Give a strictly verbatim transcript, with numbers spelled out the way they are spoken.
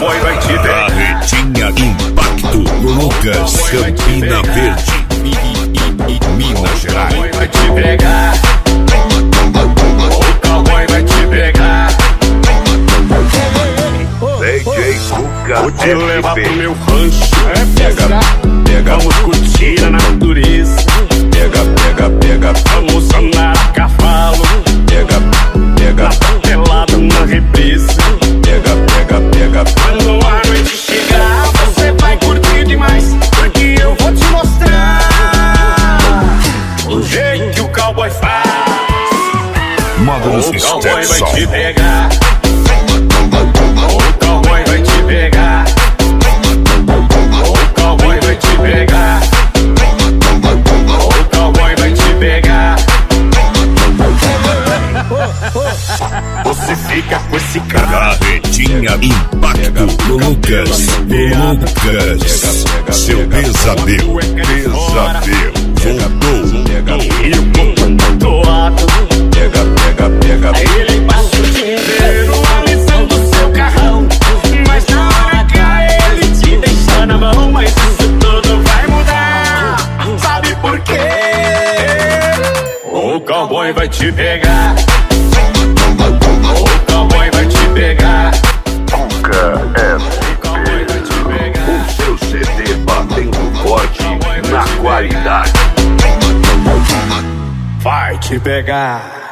cowboy vai te pegar. Carretinha Impacto, Lucas, Campina Verde, Minas Gerais. O cowboy vai te pegar. O cowboy vai te pegar. D J Cuca, vou te levar pro meu rancho. Pega, pega, vamos curtir a natureza. Pega, pega, pega, vamos andar a cavalo. Pega, pega, pelado na represa. Pega, pega, pega. Quando a noite chegar, você vai curtir demais, porque eu vou te mostrar o jeito que o cowboy faz. Manda-nos o cowboy vai Stetson. te pegar. O cowboy vai te pegar. O cowboy vai te pegar. O cowboy vai te pegar. Você fica com esse cara. Carretinha Impacto, Lucas, Lucas. Seu pesadelo, pesadelo, voltou. E o povo toado. Pega, pega, pega. Ele passa o dia inteiro alisando seu carrão, mas na hora H ele te deixa na mão. Mas isso tudo vai mudar, sabe por quê? O cowboy vai te pegar. O cowboy vai te pegar. Cuca S P, o seu C D batendo forte na qualidade. Vai te pegar.